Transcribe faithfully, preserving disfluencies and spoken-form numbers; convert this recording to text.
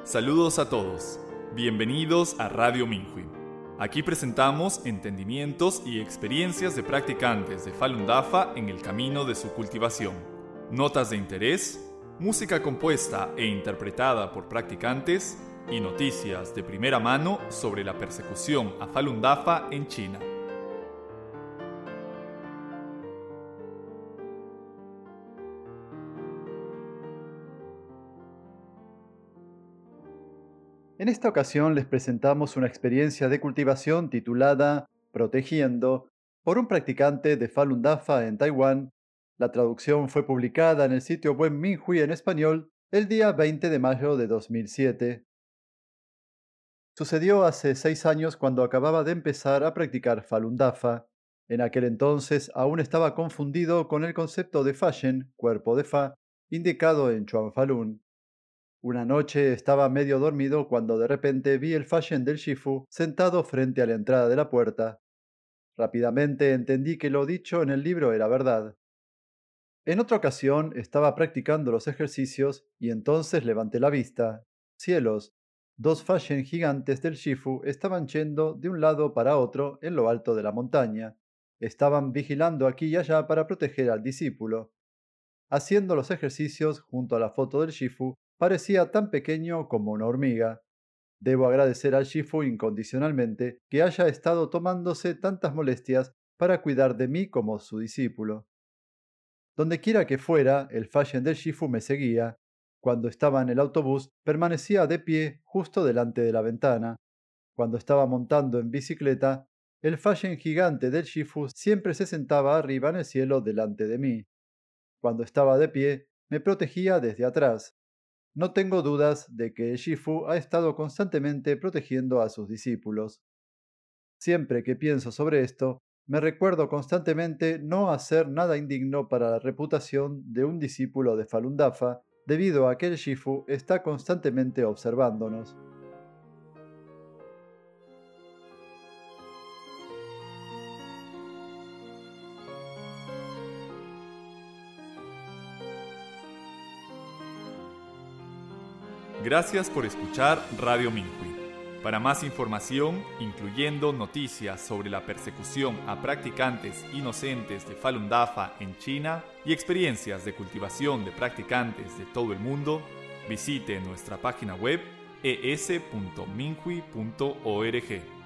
Saludos a todos. Bienvenidos a Radio Minhui. Aquí presentamos entendimientos y experiencias de practicantes de Falun Dafa en el camino de su cultivación. Notas de interés, música compuesta e interpretada por practicantes y noticias de primera mano sobre la persecución a Falun Dafa en China. En esta ocasión les presentamos una experiencia de cultivación titulada Protegiendo por un practicante de Falun Dafa en Taiwán. La traducción fue publicada en el sitio web Minhui en español el día veinte de mayo de dos mil siete. Sucedió hace seis años cuando acababa de empezar a practicar Falun Dafa. En aquel entonces aún estaba confundido con el concepto de Fashen, cuerpo de Fa, indicado en Chuan Falun. Una noche estaba medio dormido cuando de repente vi el Fashen del Shifu sentado frente a la entrada de la puerta. Rápidamente entendí que lo dicho en el libro era verdad. En otra ocasión estaba practicando los ejercicios y entonces levanté la vista. Cielos, dos Fashen gigantes del Shifu estaban yendo de un lado para otro en lo alto de la montaña. Estaban vigilando aquí y allá para proteger al discípulo. Haciendo los ejercicios junto a la foto del Shifu, parecía tan pequeño como una hormiga. Debo agradecer al Shifu incondicionalmente que haya estado tomándose tantas molestias para cuidar de mí como su discípulo. Donde quiera que fuera, el Fashen del Shifu me seguía. Cuando estaba en el autobús, permanecía de pie justo delante de la ventana. Cuando estaba montando en bicicleta, el Fashen gigante del Shifu siempre se sentaba arriba en el cielo delante de mí. Cuando estaba de pie, me protegía desde atrás. No tengo dudas de que el Shifu ha estado constantemente protegiendo a sus discípulos. Siempre que pienso sobre esto, me recuerdo constantemente no hacer nada indigno para la reputación de un discípulo de Falun Dafa, debido a que el Shifu está constantemente observándonos. Gracias por escuchar Radio Minhui. Para más información, incluyendo noticias sobre la persecución a practicantes inocentes de Falun Dafa en China y experiencias de cultivación de practicantes de todo el mundo, visite nuestra página web e s punto minhui punto org.